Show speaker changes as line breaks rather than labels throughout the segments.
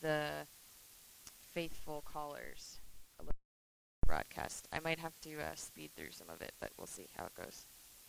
the faithful callers broadcast. I might have to speed through some of it, but we'll see how it goes.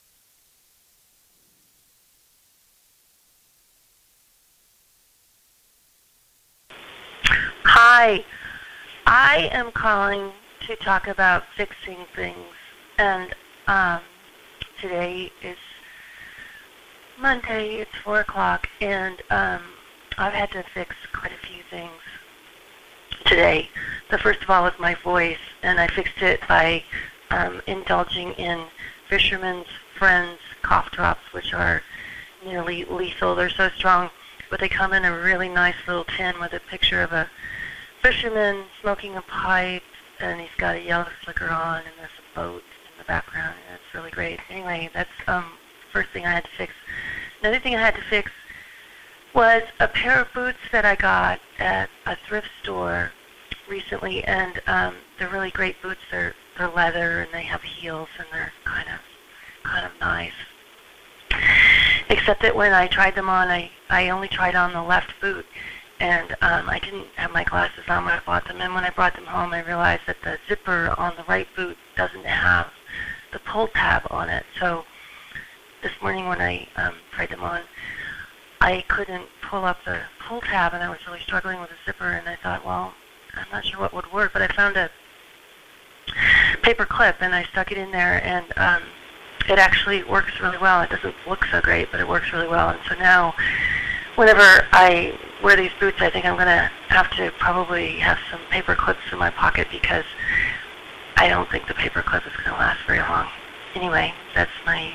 Hi, I am calling to talk about fixing things, and today is Monday, it's 4 o'clock, and I've had to fix quite a few things today. The first of all was my voice, and I fixed it by indulging in Fisherman's Friends cough drops, which are nearly lethal. They're so strong, but they come in a really nice little tin with a picture of a fisherman smoking a pipe, and he's got a yellow slicker on, and there's a boat in the background, and it's really great. Anyway, that's the first thing I had to fix. Another thing I had to fix was a pair of boots that I got at a thrift store recently, and they're really great boots. They're leather, and they have heels, and they're kind of nice. Except that when I tried them on, I only tried on the left boot, and I didn't have my glasses on when I bought them. And when I brought them home, I realized that the zipper on the right boot doesn't have the pull tab on it. So this morning when I tried them on, I couldn't pull up the pull tab, and I was really struggling with the zipper. And I thought, well, I'm not sure what would work, but I found a paper clip, and I stuck it in there, and it actually works really well. It doesn't look so great, but it works really well. And so now, whenever I wear these boots, I think I'm going to have to probably have some paper clips in my pocket, because I don't think the paper clip is going to last very long. Anyway, that's my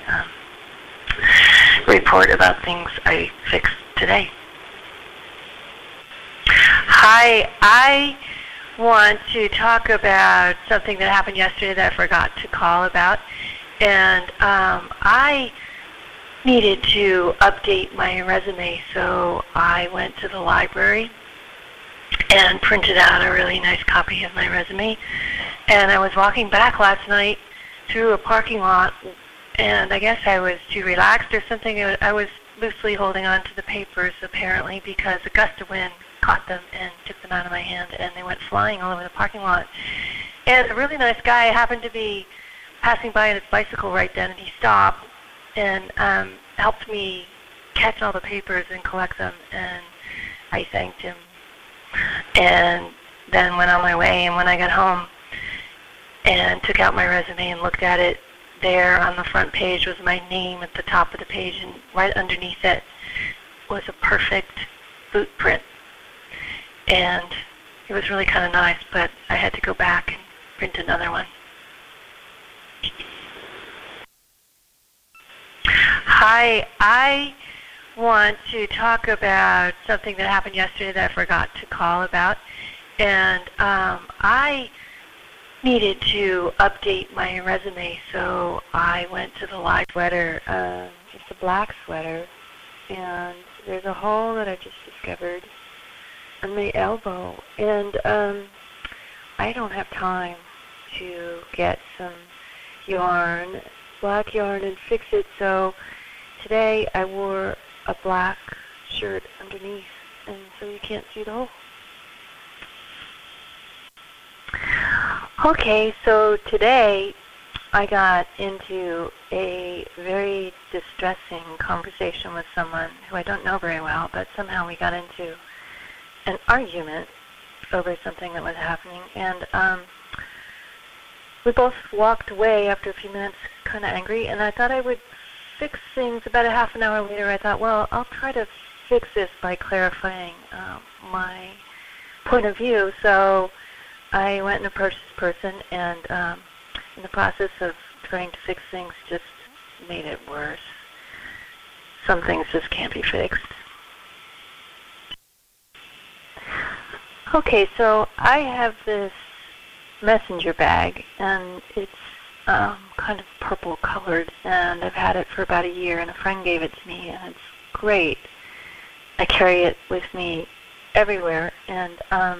report about things I fixed today. Hi, I want to talk about something that happened yesterday that I forgot to call about. And I needed to update my resume, so I went to the library and printed out a really nice copy of my resume. And I was walking back last night through a parking lot, and I guess I was too relaxed or something. I was loosely holding on to the papers, apparently, because a gust of wind caught them and took them out of my hand, and they went flying all over the parking lot. And a really nice guy happened to be passing by on his bicycle right then, and he stopped and helped me catch all the papers and collect them, and I thanked him, and then went on my way. And when I got home and took out my resume and looked at it, there on the front page was my name at the top of the page, and right underneath it was a perfect boot print, and it was really kind of nice, but I had to go back and print another one. Hi, I want to talk about something that happened yesterday that I forgot to call about, and I needed to update my resume, so I went to the library. Sweater, it's a black sweater, and there's a hole that I just discovered on my elbow, and I don't have time to get some yarn, black yarn, and fix it, so today I wore a black shirt underneath, and so you can't see the hole. Okay, so today I got into a very distressing conversation with someone who I don't know very well, but somehow we got into an argument over something that was happening, and we both walked away after a few minutes kind of angry, and I thought I would fix things. About a half an hour later, I thought, well, I'll try to fix this by clarifying my point of view. So I went and approached this person, and in the process of trying to fix things, just made it worse. Some things just can't be fixed. Okay, so I have this messenger bag, and it's kind of purple colored, and I've had it for about a year, and a friend gave it to me, and it's great. I carry it with me everywhere, and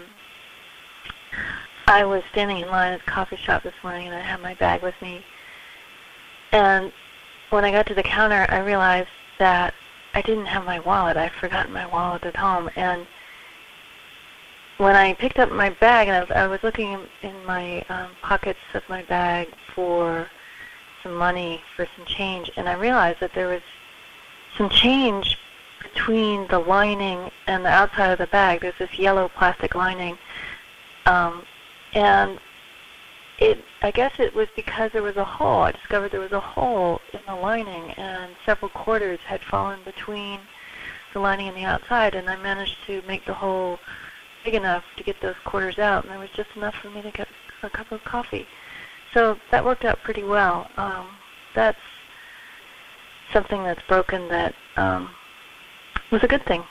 I was standing in line at the coffee shop this morning, and I had my bag with me, and when I got to the counter, I realized that I didn't have my wallet. I'd forgotten my wallet at home, and when I picked up my bag, and I was looking in my pockets of my bag for some money, for some change, and I realized that there was some change between the lining and the outside of the bag. There's this yellow plastic lining, and I guess it was because there was a hole. I discovered there was a hole in the lining, and several quarters had fallen between the lining and the outside, and I managed to make the hole big enough to get those quarters out, and there was just enough for me to get a cup of coffee. So that worked out pretty well. That's something that's broken that was a good thing.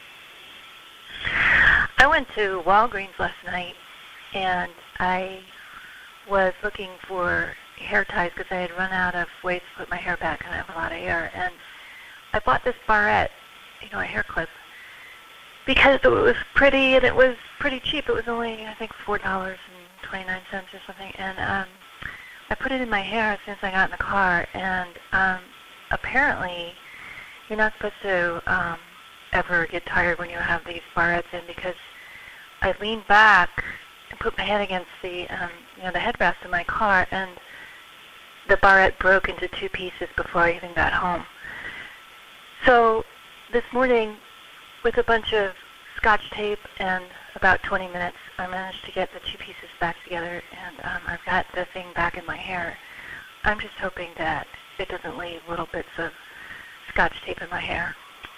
I went to Walgreens last night, and I was looking for hair ties because I had run out of ways to put my hair back, and I have a lot of hair. And I bought this barrette, a hair clip, because it was pretty and it was pretty cheap. It was only, I think, $4.29 or something. And I put it in my hair as soon as I got in the car. And apparently, you're not supposed to ever get tired when you have these barrettes in, because I leaned back and put my head against the the headrest of my car, and the barrette broke into two pieces before I even got home. So this morning, with a bunch of Scotch tape and about 20 minutes, I managed to get the two pieces back together, and I've got the thing back in my hair. I'm just hoping that it doesn't leave little bits of Scotch tape in my hair.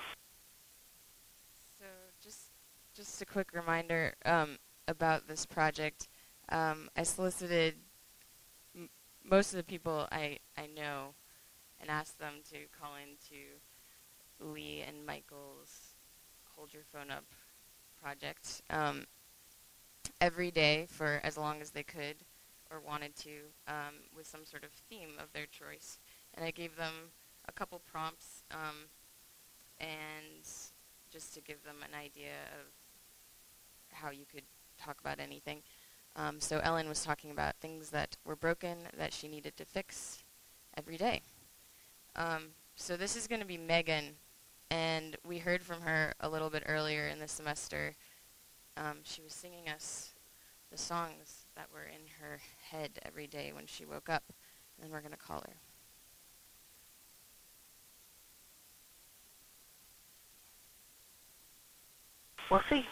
So just a quick reminder about this project. I solicited most of the people I know and asked them to call into Lee and Michael's Hold Your Phone Up project every day for as long as they could or wanted to, with some sort of theme of their choice. And I gave them a couple prompts and just to give them an idea of how you could talk about anything. So Ellen was talking about things that were broken that she needed to fix every day. So this is going to be Megan, and we heard from her a little bit earlier in the semester. She was singing us the songs that were in her head every day when she woke up, and then we're going to call her.
We'll see.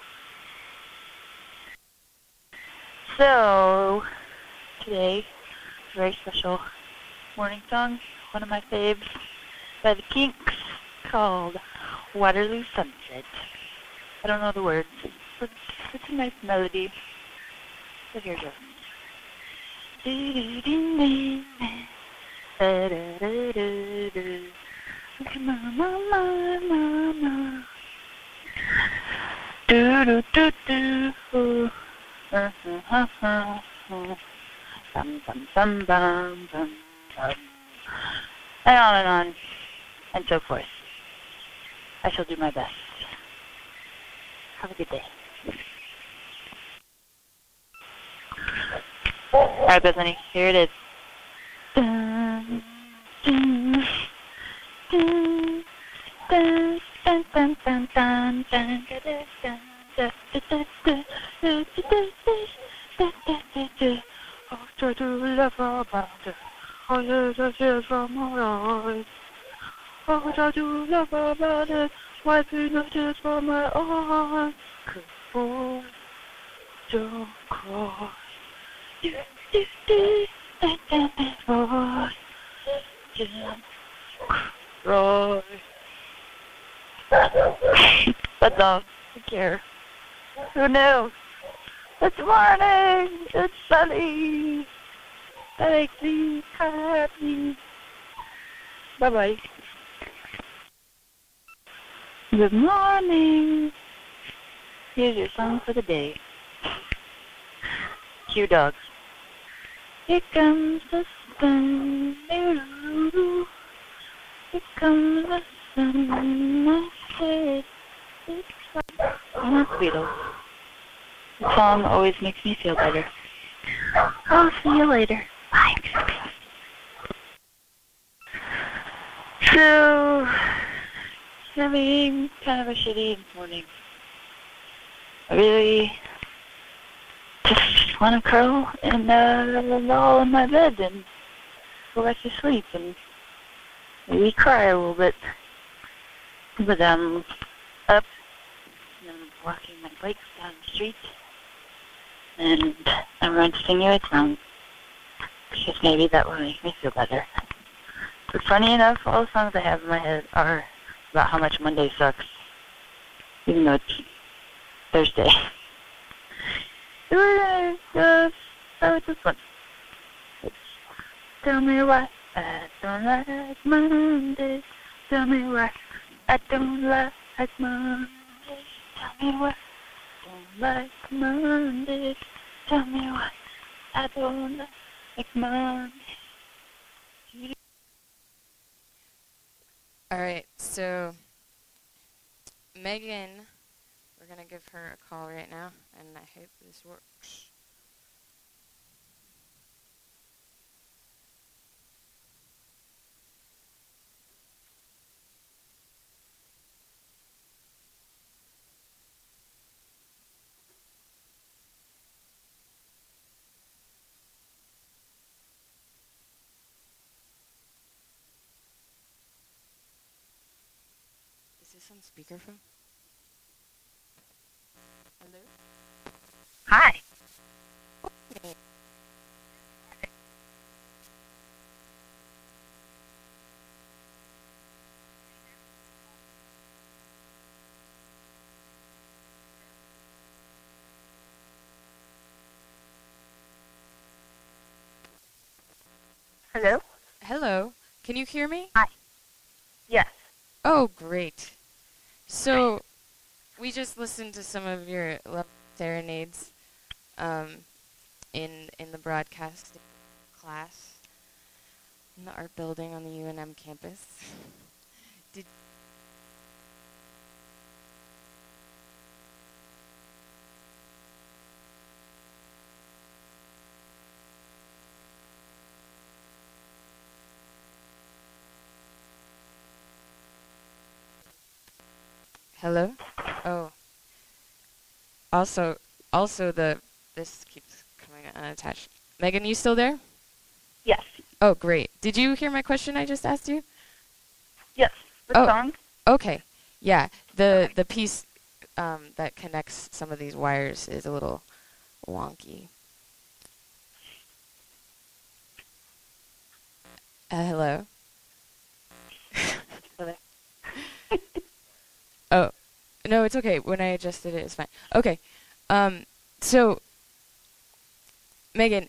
So, today, a very special morning song, one of my faves, by the Kinks, called Waterloo Sunset. I don't know the words, but it's a nice melody. So here goes. Mama. Do do do do. Bum bum bum bum bum. And on, and so forth. I shall do my best. Have a good day. All right, Bethany, here it is. Dun, dun, dun, dun, dun, dun, dun, dun, dun, dun, dun. I'll try to laugh about it. I'll let the tears from my eyes. I'll try to laugh about it. Wiping the tears from my eyes. Good boy, don't cry. Boy, don't cry. But don't care. Who knows? It's morning. It's sunny. That makes me happy. Bye-bye. Good morning. Here's your song for the day. Cue dogs. Here comes the sun. Here comes the sun. I said it's I'm not Beatles. The song always makes me feel better. I'll see you later. Bye. So, having kind of a shitty morning. I really
just want to curl and all in my bed and go back to sleep and maybe cry a little bit. But I'm up and I'm walking my bike down the street and I'm going to sing you a song because maybe that will make me feel better. But funny enough, all the songs I have in my head are about how much Monday sucks, even though it's Thursday. So we're gonna start with this one. It's Tell Me Why I Don't Like Mondays. Tell me why I don't like Mondays. Tell me why I don't like Mondays. Tell me why I don't like Mondays.
All right, so Megan, we're going to give her a call right now, and I hope this works. Is this on speakerphone? Hello?
Hi.
Okay.
Hello?
Hello. Can you hear me?
Hi. Yes.
Oh, great. So, we just listened to some of your lovely serenades in the broadcasting class in the art building on the UNM campus. Did Hello? Oh. Also this keeps coming unattached. Megan, you still there?
Yes.
Oh, great. Did you hear my question I just asked you?
Yes. The
Oh.
song?
Okay. Yeah. The piece that connects some of these wires is a little wonky. Hello? Oh, no, it's okay. When I adjusted it, it's fine. Okay. So, Megan,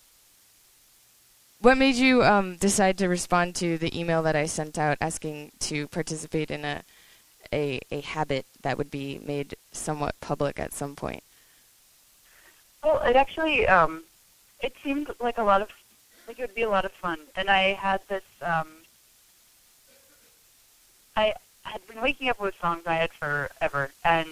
what made you decide to respond to the email that I sent out asking to participate in a habit that would be made somewhat public at some point?
Well, it actually, it seemed like it would be a lot of fun. And I had this, I had been waking up with songs I had forever, and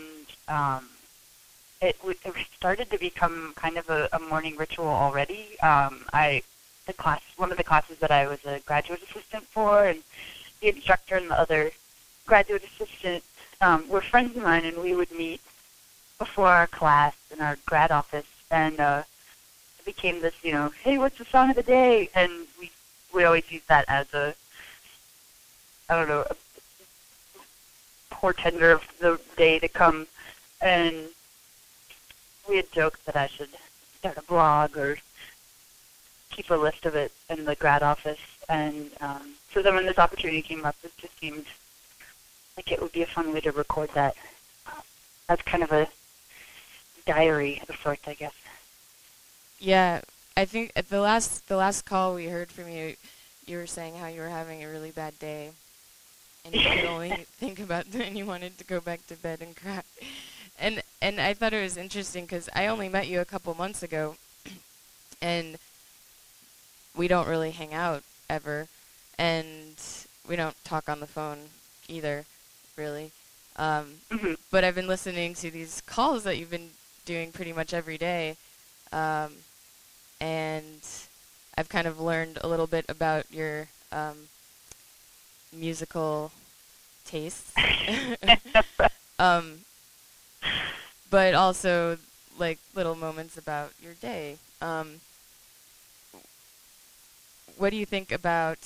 it started to become kind of a morning ritual already. One of the classes that I was a graduate assistant for, and the instructor and the other graduate assistant were friends of mine, and we would meet before our class in our grad office, and it became this, hey, what's the song of the day? And we always use that as a portender of the day to come, and we had joked that I should start a blog or keep a list of it in the grad office, and so then when this opportunity came up, it just seemed like it would be a fun way to record that. That's kind of a diary of sorts, I guess.
Yeah, I think at the last call we heard from you, you were saying how you were having a really bad day, and you could only think about that, and you wanted to go back to bed and cry. And I thought it was interesting because I only met you a couple months ago, and we don't really hang out ever, and we don't talk on the phone either, really. But I've been listening to these calls that you've been doing pretty much every day, and I've kind of learned a little bit about your musical tastes. But also like little moments about your day. What do you think about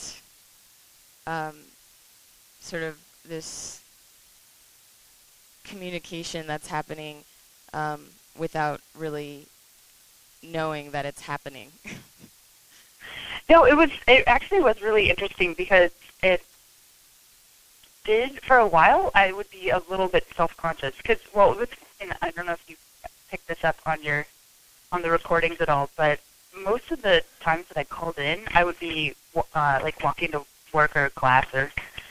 sort of this communication that's happening without really knowing that it's happening?
No, it actually was really interesting because it did, for a while, I would be a little bit self-conscious. Because, well, I don't know if you picked this up on the recordings at all, but most of the times that I called in, I would be like walking to work or class or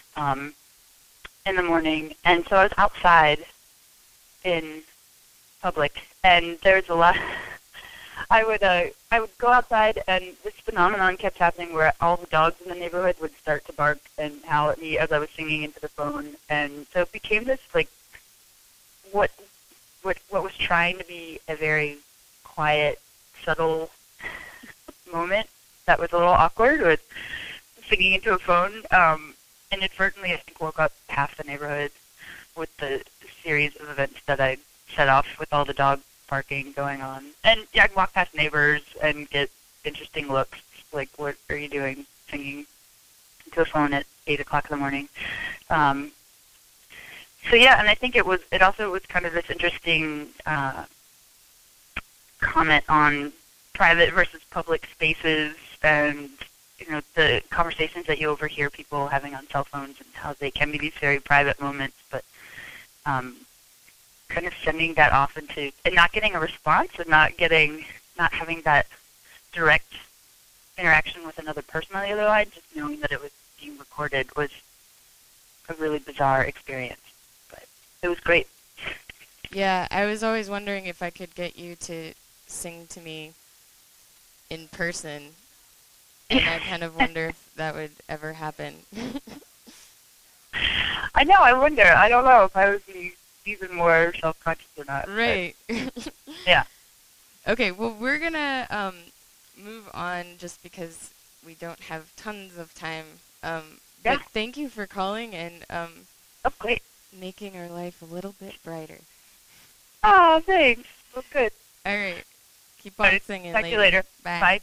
in the morning, and so I was outside in public, and there's a lot. I would go outside, and this phenomenon kept happening where all the dogs in the neighborhood would start to bark and howl at me as I was singing into the phone, and so it became this like what was trying to be a very quiet, subtle moment that was a little awkward with singing into a phone. Inadvertently, I think, woke up half the neighborhood with the series of events that I set off with all the dog barking going on. And yeah, I'd walk past neighbors and get interesting looks, like, what are you doing singing into a phone at 8 o'clock in the morning? So yeah, and I think it also was kind of this interesting comment on private versus public spaces, and the conversations that you overhear people having on cell phones, and how they can be these very private moments, but kind of sending that off into, and not getting a response, and not having that direct interaction with another person on the other line, just knowing that it was being recorded was a really bizarre experience. But it was great.
Yeah, I was always wondering if I could get you to sing to me in person, and I kind of wonder if that would ever happen.
I know, I wonder. I don't know if I would be even more self-conscious or not.
Right.
Yeah.
Okay, well, we're going to move on just because we don't have tons of time.
Yeah.
But thank you for calling and
Oh, great.
making our life a little bit brighter.
Oh, thanks. Well, good.
All right. Keep on singing.
Talk to you later.
Bye.
Bye.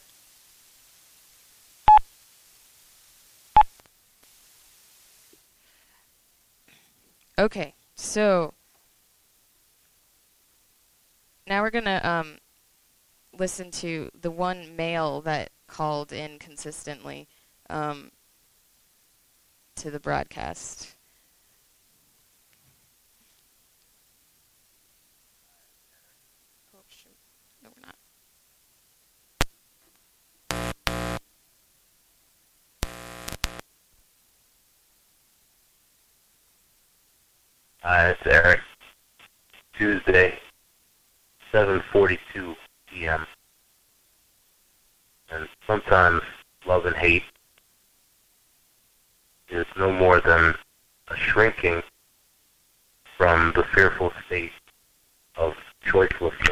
Okay, so now we're going to listen to the one male that called in consistently to the broadcast. Oh, shoot. No, we're not.
Hi, it's Eric. Tuesday, 7:42 p.m. And sometimes love and hate is no more than a shrinking from the fearful state of choicelessness.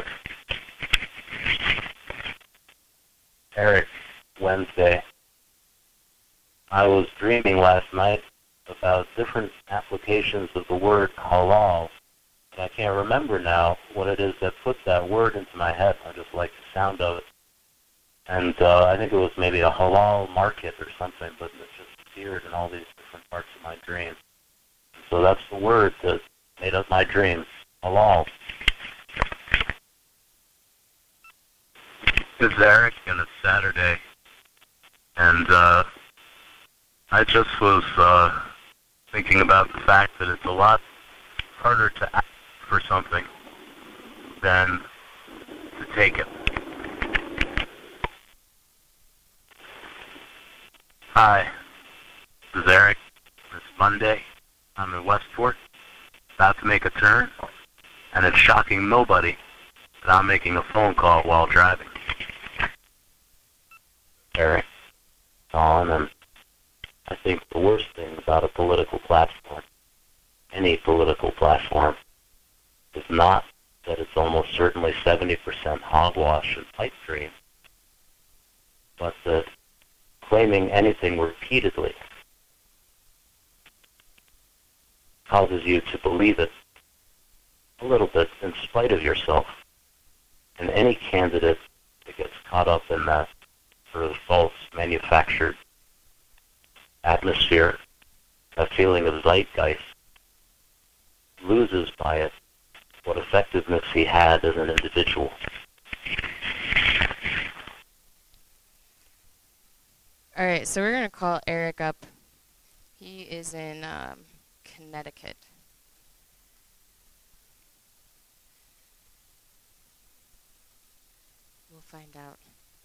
Eric, Wednesday. I was dreaming last night about different applications of the word halal, and I can't remember now what it is that put that word into my head. I just like the sound of it. And I think it was maybe a halal market or something, but it just appeared in all these different parts of my dream. So that's the word that made up my dreams, halal. It's Eric, and it's Saturday. And I just was thinking about the fact that it's a lot harder to ask for something than to take it. Hi, this is Eric. It's Monday. I'm in Westport, about to make a turn, and it's shocking nobody that I'm making a phone call while driving. Eric, Dawn, and I think the worst thing about a political platform, any political platform, is not that it's almost certainly 70% hogwash and pipe dream, but that claiming anything repeatedly causes you to believe it a little bit in spite of yourself. And any candidate that gets caught up in that sort of false manufactured atmosphere, that feeling of zeitgeist, loses by it what effectiveness he had as an individual.
All right, so we're going to call Eric up. He is in Connecticut. We'll find out.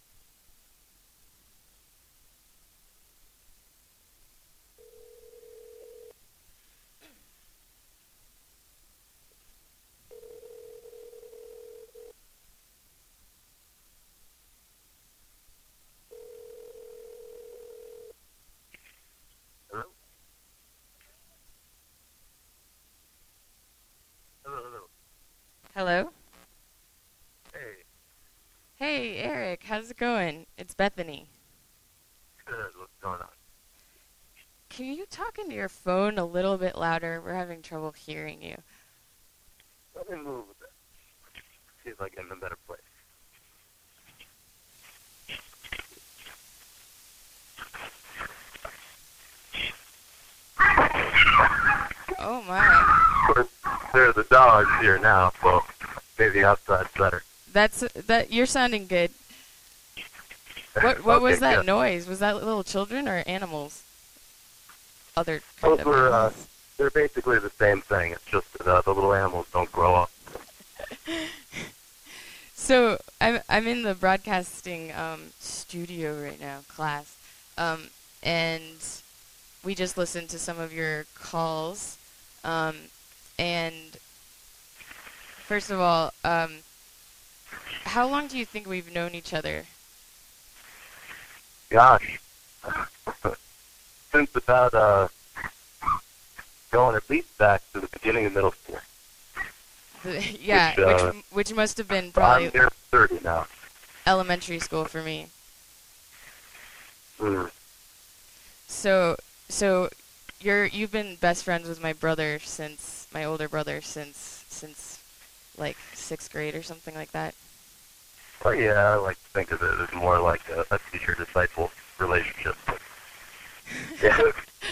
Hello?
Hey,
Hey, Eric, how's it going? It's Bethany.
good. What's going on?
Can you talk into your phone a little bit louder? We're having trouble hearing you.
Let me move a bit. See if I get in a better place.
Oh my.
Of course, there are the dogs here now, so maybe outside's better.
That you're sounding good. What was
Okay,
that
good.
noise? Was that little children or animals? Other kind
Those
of
were,
animals.
they're basically the same thing. It's just that the little animals don't grow up.
So I'm in the broadcasting studio right now, class, and we just listened to some of your calls. And first of all, how long do you think we've known each other?
Gosh. Since about, going at least back to the beginning of middle school.
Yeah, which must have been
I'm
probably
near 30 now.
elementary school for me.
Mm.
So you've been best friends with my brother since my older brother since like 6th grade or something like that.
Well, yeah, I like to think of it as more like a teacher-disciple relationship. But yeah.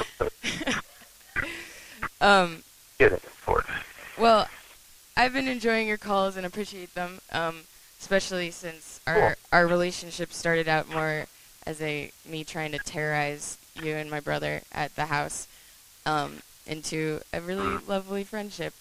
Kidding, of course.
Well, I've been enjoying your calls and appreciate them, especially since our relationship started out more as me trying to terrorize you and my brother at the house into a really lovely friendship.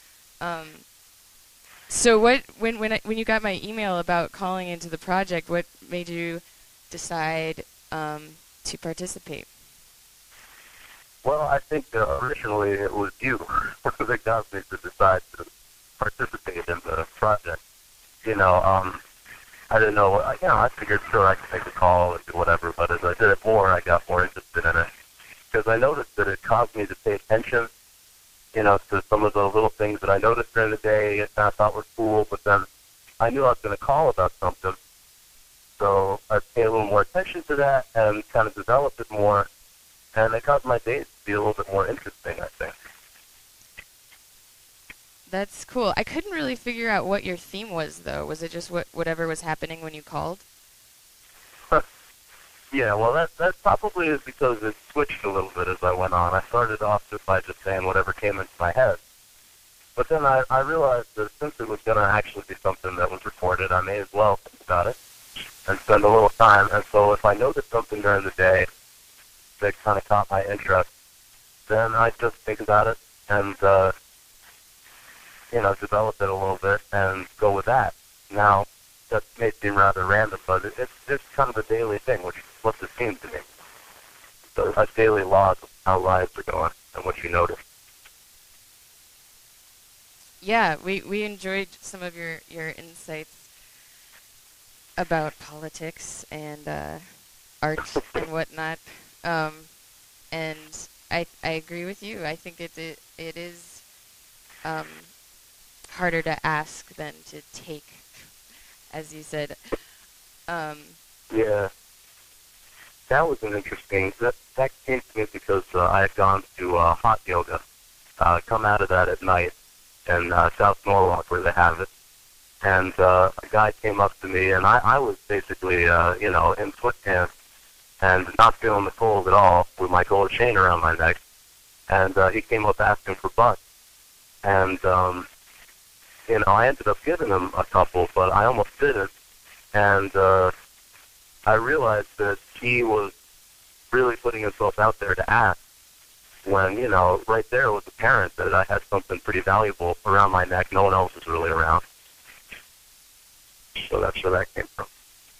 So when you got my email about calling into the project, what made you decide to participate?
Well, I think originally it was you that got me to decide to participate in the project. I didn't know. I figured sure I could make a call and do whatever, but as I did it more, I got more interested in it because I noticed that it caused me to pay attention, to some of the little things that I noticed during the day and I thought were cool, but then I knew I was going to call about something, so I paid a little more attention to that and kind of developed it more, and it caused my days to be a little bit more interesting, I think.
That's cool. I couldn't really figure out what your theme was, though. Was it just whatever was happening when you called?
Yeah, well, that probably is because it switched a little bit as I went on. I started off just by just saying whatever came into my head. But then I realized that since it was going to actually be something that was recorded, I may as well think about it and spend a little time. And so if I noticed something during the day that kind of caught my interest, then I just think about it and, develop it a little bit and go with that. Now, that may seem rather random, but it's kind of a daily thing, which is what it seems to me. So a daily log of how lives are going and what you notice.
Yeah, we enjoyed some of your insights about politics and art and whatnot. And I agree with you. I think it is harder to ask than to take, as you said.
Yeah. That was an interesting, that came to me because I had gone to hot yoga, come out of that at night in South Norwalk where they have it. and a guy came up to me, and I was basically, in foot pants and not feeling the cold at all with my gold chain around my neck. And he came up asking for butts. And, I ended up giving him a couple, but I almost didn't. And I realized that he was really putting himself out there to ask when, right there was apparent that I had something pretty valuable around my neck. No one else was really around. So that's where that came from.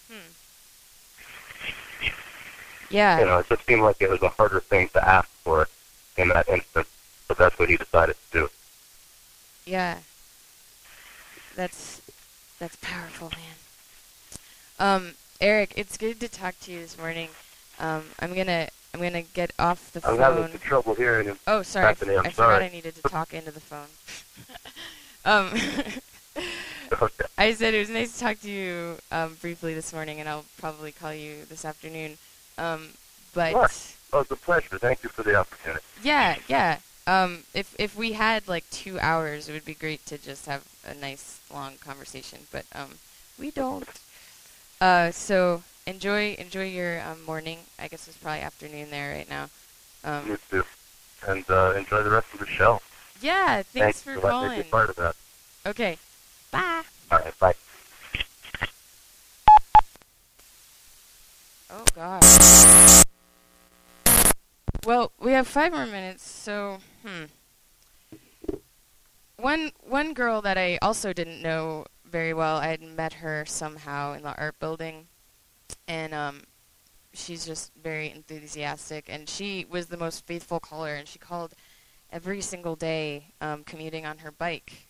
Yeah.
It just seemed like it was a harder thing to ask for in that instance, but that's what he decided to do.
Yeah. That's powerful, man. Eric, it's good to talk to you this morning. I'm gonna get off the phone.
I'm having some trouble hearing him.
Oh, sorry. I forgot I needed to talk into the phone.
Okay.
I said it was nice to talk to you briefly this morning, and I'll probably call you this afternoon. But
sure. Oh, it's a pleasure. Thank you for the opportunity.
yeah. If we had like 2 hours, it would be great to just have a nice long conversation. But we don't. So enjoy your morning. I guess it's probably afternoon there right now.
You too. And enjoy the rest of the show.
Yeah, thanks for calling.
Letting me be part of that.
Okay. Bye.
All right, bye.
Oh, gosh. Well, we have 5 more minutes, so, One girl that I also didn't know very well, I had met her somehow in the art building, and, she's just very enthusiastic, and she was the most faithful caller, and she called every single day, commuting on her bike,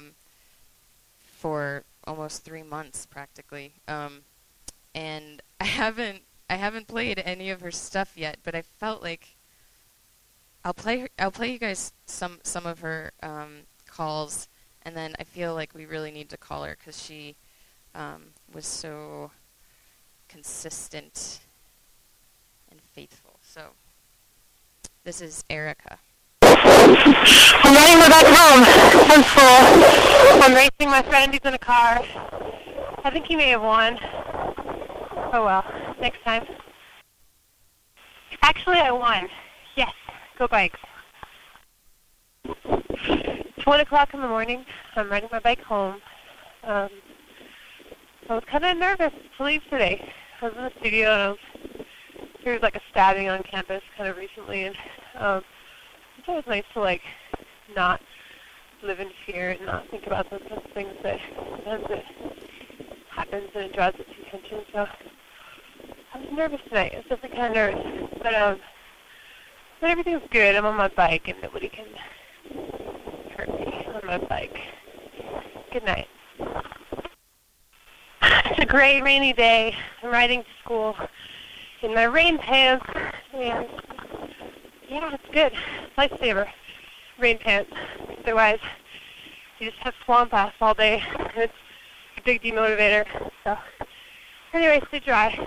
for almost 3 months, practically, and I haven't played any of her stuff yet, but I felt like I'll play you guys some of her calls, and then I feel like we really need to call her because she was so consistent and faithful. So this is Erica.
I'm running my back home from school. I'm racing my friend. He's in a car. I think he may have won. Oh well, next time. Actually, I won. Yes, go bikes. It's 1 o'clock in the morning. I'm riding my bike home. I was kind of nervous to leave today. I was in the studio and there was like a stabbing on campus kind of recently, and it's always nice to not live in fear and not think about those things that sometimes it happens and it draws its attention. So I was nervous tonight. I was definitely kind of nervous, but everything's good. I'm on my bike and nobody can hurt me on my bike. Good night. It's a gray, rainy day. I'm riding to school in my rain pants, and yeah, it's good. Lifesaver. Rain pants. Otherwise, you just have swamp ass all day. It's a big demotivator. So, anyway, stay dry.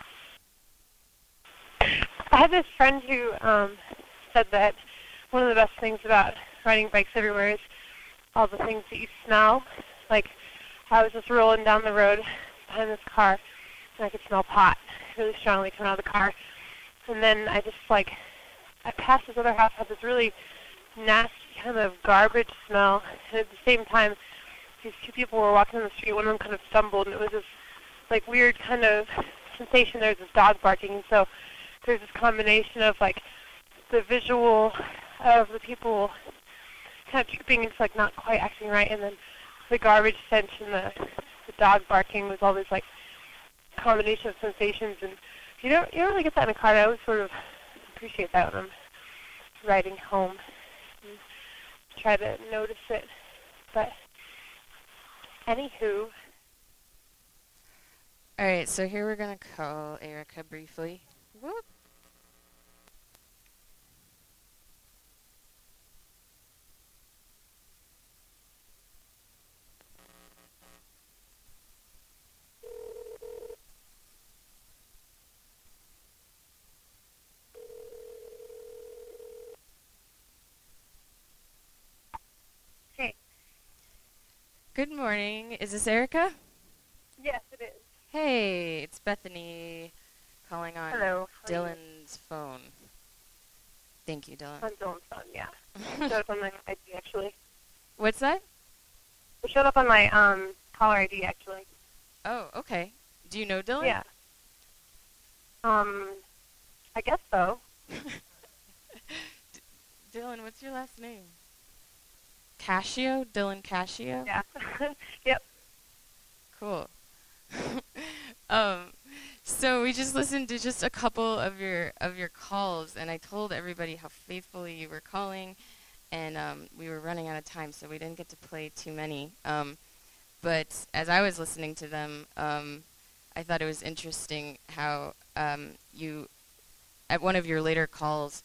I had this friend who said that one of the best things about riding bikes everywhere is all the things that you smell. Like, I was just rolling down the road behind this car, and I could smell pot really strongly coming out of the car. And then I just, I passed this other house, had this really nasty kind of garbage smell. And at the same time, these two people were walking on the street. One of them kind of stumbled, and it was this, weird kind of sensation. There's this dog barking, and so there's this combination of, the visual of the people kind of tripping into, not quite acting right, and then the garbage stench and the dog barking was all this, combination of sensations. And you don't really get that in a car. I always sort of appreciate that when I'm riding home and try to notice it. But anywho.
All right, so here we're going to call Erica briefly. Whoop. Good morning. Is this Erica?
Yes, it is.
Hey, it's Bethany calling on
Hello. How are you?
Dylan's phone. Thank you, Dylan.
On Dylan's phone, yeah. It showed up on my ID, actually.
What's that?
It showed up on my caller ID, actually.
Oh, okay. Do you know Dylan?
Yeah. I guess so.
Dylan, what's your last name? Cascio? Dylan Cascio?
Yeah. Yep.
Cool. So we just listened to just a couple of your calls, and I told everybody how faithfully you were calling, and we were running out of time, so we didn't get to play too many. But as I was listening to them, I thought it was interesting how you, at one of your later calls,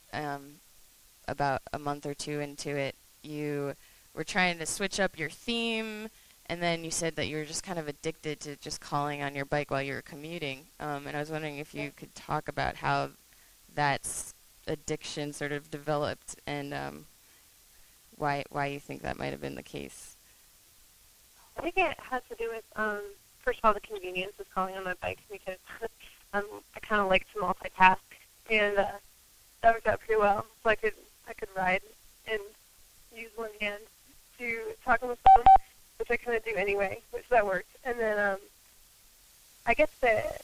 about a month or two into it, you were trying to switch up your theme, and then you said that you were just kind of addicted to just calling on your bike while you were commuting. And I was wondering if you could talk about how that addiction sort of developed and why you think that might have been the case.
I think it has to do with, first of all, the convenience of calling on my bike because I kind of like to multitask, and that worked out pretty well. So I could ride and use one hand to talk on the phone, which I kind of do anyway, which that worked. And then I guess that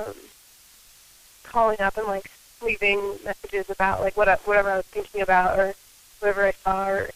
calling up and like leaving messages about like whatever I was thinking about or whatever I saw or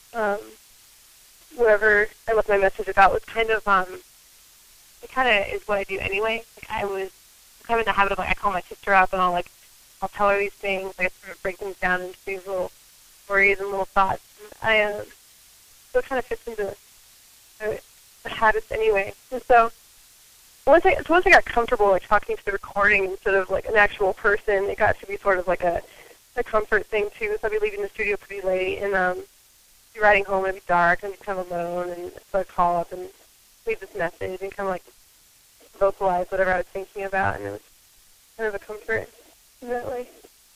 whatever I left my message about was kind of it kind of is what I do anyway. Like I'm kind of in the habit of like I call my sister up and I'll tell her these things. I sort of break things down into these little worries and little thoughts. And so it kind of fits into the habits anyway. And so once I got comfortable like talking to the recording instead of like an actual person, it got to be sort of like a comfort thing too. So I'd be leaving the studio pretty late and be riding home and it'd be dark and I'd be kind of alone, and so I'd call up and leave this message and kind of like vocalize whatever I was thinking about, and it was kind of a comfort in that way.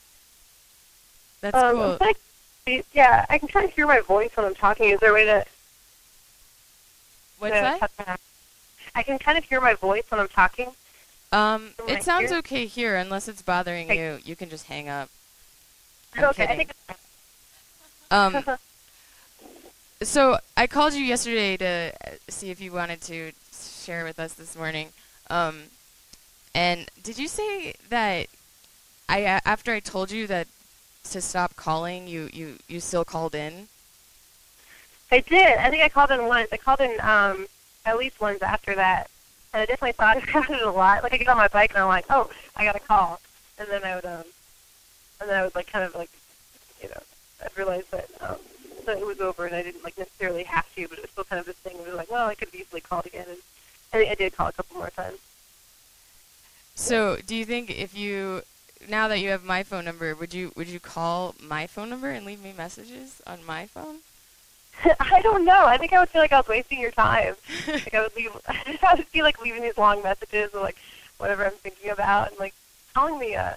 That's cool.
Yeah, I can kind of hear my voice when I'm talking. Is there a way to...
What's that?
I can kind of hear my voice when I'm talking.
It sounds okay here, unless it's bothering you. You can just hang up. I'm
okay,
kidding.
I think
So I called you yesterday to see if you wanted to share with us this morning. And did you say that after I told you that to stop calling, you still called in?
I did. I think I called in once. I called in at least once after that. And I definitely thought about it a lot. Like I get on my bike and I'm like, oh, I got to call. And then I would like kind of like, I'd realize that it was over and I didn't like necessarily have to, but it was still kind of this thing where like, well, I could have easily called again. And I think I did call a couple more times.
So do you think now that you have my phone number, would you call my phone number and leave me messages on my phone?
I don't know. I think I would feel like I was wasting your time. Like I would feel like leaving these long messages or like whatever I'm thinking about, and like calling the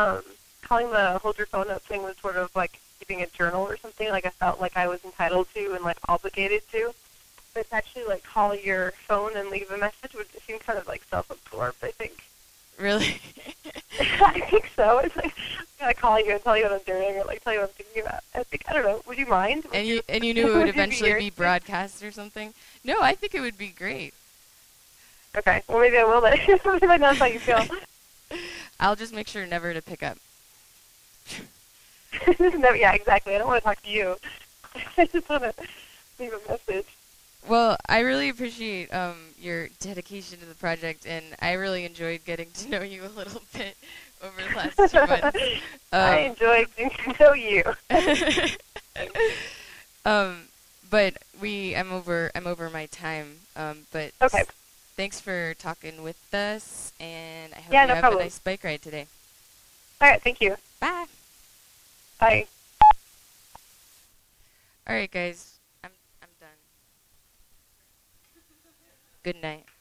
hold your phone up thing was sort of like keeping a journal or something. Like I felt like I was entitled to and like obligated to. But it's actually like call your phone and leave a message would seem kind of like self-absorbed, I think.
Really?
I think so. It's like I gotta call you and tell you what I'm doing, or like tell you what I'm thinking about. I don't know. Would you mind?
And you knew it would eventually be broadcast or something? No, I think it would be great.
Okay. Well, maybe I will then. Maybe that's how you feel.
I'll just make sure never to pick up.
No, yeah, exactly. I don't want to talk to you. I just want to leave a message.
Well, I really appreciate your dedication to the project, and I really enjoyed getting to know you a little bit over the last 2 months.
I enjoyed getting to know you.
But I'm over my time. But
okay.
Thanks for talking with us, and I hope
no
you have
problem.
a nice bike ride today.
All right, thank you.
Bye.
Bye.
All right, guys. I'm done. Good night.